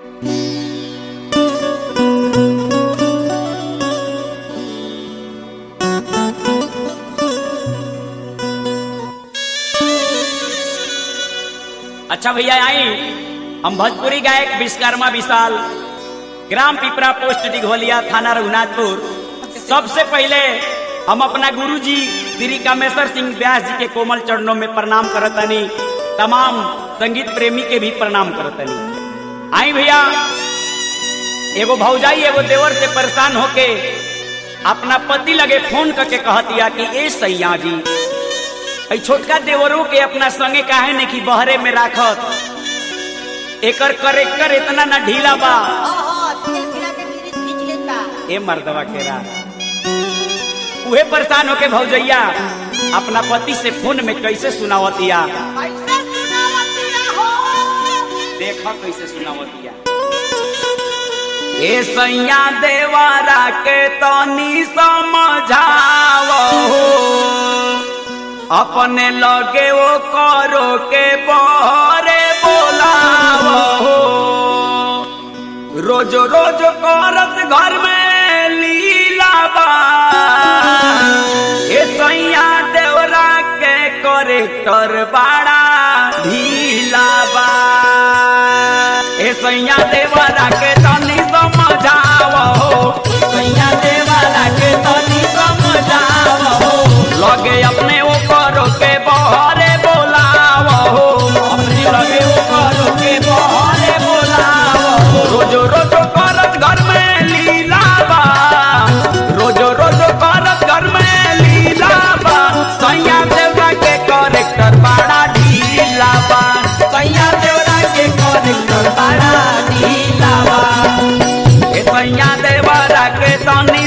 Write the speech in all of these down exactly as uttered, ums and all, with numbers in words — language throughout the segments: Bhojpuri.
अच्छा भैया आई हम भोजपुरी गायक विश्वकर्मा विशाल, ग्राम पिपरा, पोस्ट दिघोलिया, थाना रघुनाथपुर। सबसे पहले हम अपना गुरुजी श्री कामेश्वर सिंह व्यास जी के कोमल चरणों में प्रणाम करतनी, तमाम संगीत प्रेमी के भी प्रणाम करतनी। आई भैया एगो भौजाई एगो देवर से परेशान होके अपना पति लगे फोन करके कहतिया कि ए सैया जी, छोटका देवरों के अपना संगे काहे ने की बहरे में राखत, एकर करेक्टर इतना ना ढीला बा। ए मर्दवा के रा उहे परेशान होके भौजैया अपना पति से फोन में कैसे सुनावतिया, देखा कैसे सुनावतिया। ए सैया देवारा के तनी समझावो, अपने लगे वो करो के बहरे बोलावो, रोज रोज करत घर में लीला बा। ए सैया देवरा के करेक्टर बड़ा ढीला बा। ए सैया देवरा के तनी समझावो, सैया देवरा के तनी समझावो, लगे अपने वो करो के बहरे बोलावो, अपने लगे वो करो के बहरे बोलावो, रोज रोज करत घर में लीला बा, रोज रोज करत घर में लीला बा। सैया देवरा के करेक्टर बड़ा ढीला बा, सैया देवरा के करेक्टर बड़ा ढीला बा। ए सैया देवरा के तनी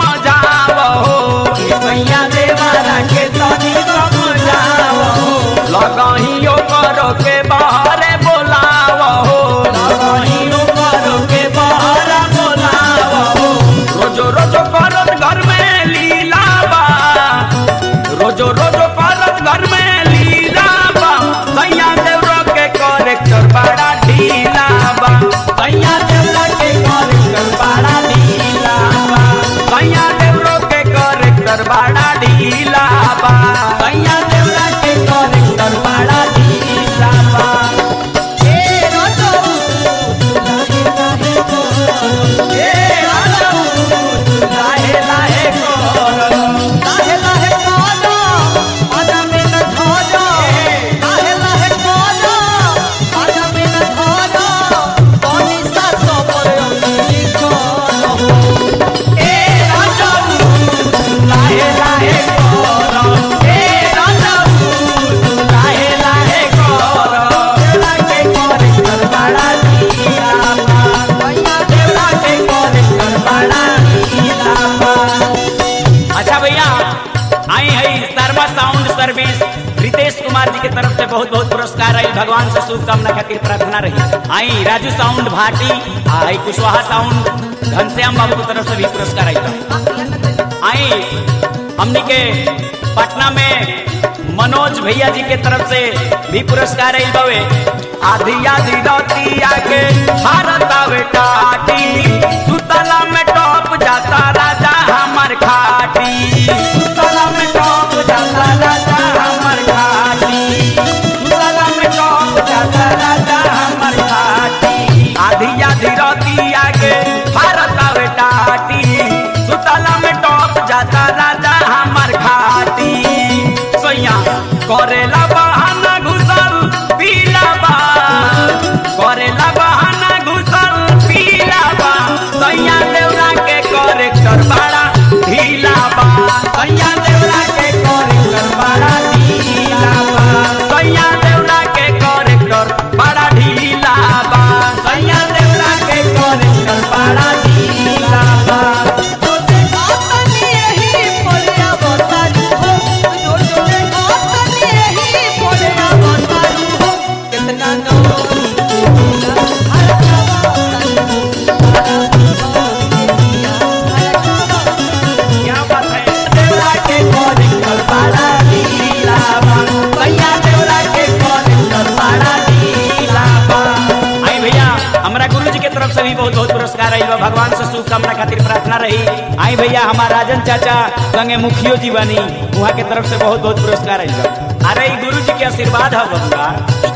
समझावो, सैया देवरा के तनी समझावो, लगाहियो करो के बहरे बोलावो, लगाहियो करो के बहरे बोलावो, रोज रोज करत घर में लीला बा, रोज रोज करत घर में लीला बा। सैया देवरा के करेक्टर बड़ा ढीला बा, सैया देवरा के करेक्टर बड़ा ढीला बा, सैया देवरा के करेक्टर बड़ा ढीला बा, सैया देवरा के करेक्टर बड़ा ढीला बा। ए रोजो लाहे लाहे करो, ए रोजो लाहे लाहे करो, लाहे लाहे करो, आजा में न धरो, लाहे लाहे करो, आजा में न धरो, पानी सा सबर अंगी करो। ए रोजो लाहे लाहे करो, ए रोजो लाहे लाहे करो, देवरा के करेक्टर बड़ा ढीला बा, सैया देवरा के करेक्टर बड़ा ढीला बा। अच्छा भैया आई है शर्मा साउंड सर्विस रितेश कुमार जी की तरफ से बहुत बहुत पुरस्कार आई, भगवान से शुभकामना खातिर प्रार्थना रही। आई राजू साउंड भाटी, आई कुशवाहा साउंड घनश्याम बाबू की तरफ से भी पुरस्कार आई। आई हमने के पटना में मनोज भैया जी के तरफ से भी पुरस्कार आई बवे। आधी आधी राती आके भारत आवे टाटी, सुतला में टॉप जाता राजा हमर खाटी, सुतला में टॉप जाता राजा हमर खाटी, सुतला में टॉप जाता राजा हमर खाटी। आधी आधी राती आके भारत आवे टाटी, सुतला में टॉप जाता राजा हमर खाटी। सैया करेला बहाना घुसल पीला बा, करेला बहाना घुसल पीला बा, सैया देवरा के करेक्टर रही बा, भगवान से शुभकामना खातिर प्रार्थना रही। आई भैया हमारा राजन चाचा संगे मुखियो जी बनी, वहाँ के तरफ से बहुत बहुत पुरस्कार आई बा। अरे गुरु जी के आशीर्वाद है बबुआ।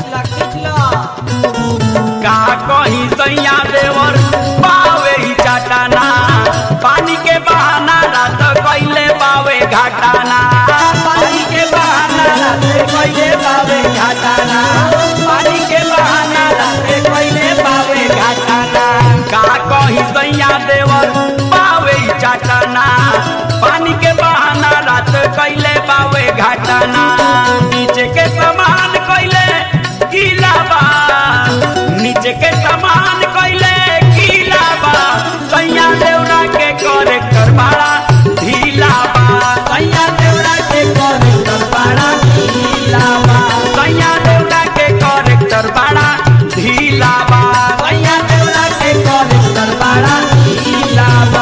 का कहीं सैया देवर पावे ही चाटाना, पानी के बहाना रात कैले पावे घाटाना, पानी के बहाना रात कैले पावे घाटाना, पानी के बहाना रात कैले पावे घाटाना। का कहीं सैया देवर पावे ही चाटाना, पानी के बहाना रात कैले पावे घाटाना। नीचे के समान कैले गीला बा, नीचे के समान कैले गीला बा, सैया देवरा के करे करबाड़ा ढीला बा, सैया देवरा के करे करबाड़ा ढीला बा, सैया देवरा के करे करबाड़ा ढीला बा, सैया देवरा के करे करबाड़ा ढीला बा।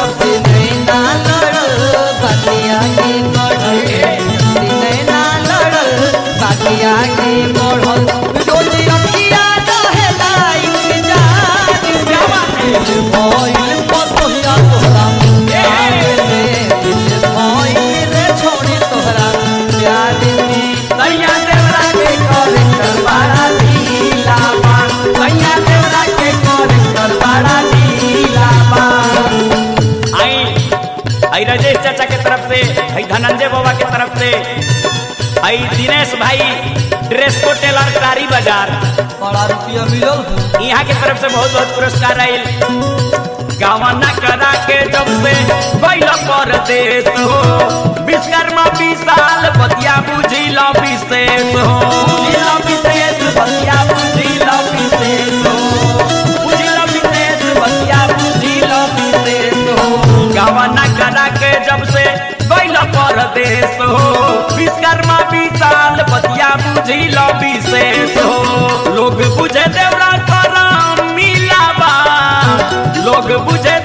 आगे बढ़ल रोज अखिया रहेला इंतजार भइल पतोहिया तोहरा आवेले भइल रे छोड़ी तोहरा प्यार में सैया देवरा के करे करबाड़ा ढीला बा, सैया देवरा के करे करबाड़ा ढीला बा। आई आई राजेश चाचा के तरफ से, आई धनंजय बाबा के तरफ से, आई दिनेश भाई ड्रेस को टेलर कारी बाजार बड़ा रुपया मिलल, यहाँ के तरफ से बहुत बहुत पुरस्कार आयल। गावना करा के जब से बैल परदेश हो, विश्वकर्मा विशाल बतिया बुझिल विशेष हो, बुझिल विशेष बतिया बुझिल विशेष हो, बुझिल विशेष बतिया बुझिल विशेष हो। गावना करा के जब से बैल परदेश हो, विश्वकर्मा विशाल बतिया बुझिल विशेष हो। लोग बुझे देवरा सारा मिलावा, लोग बुझे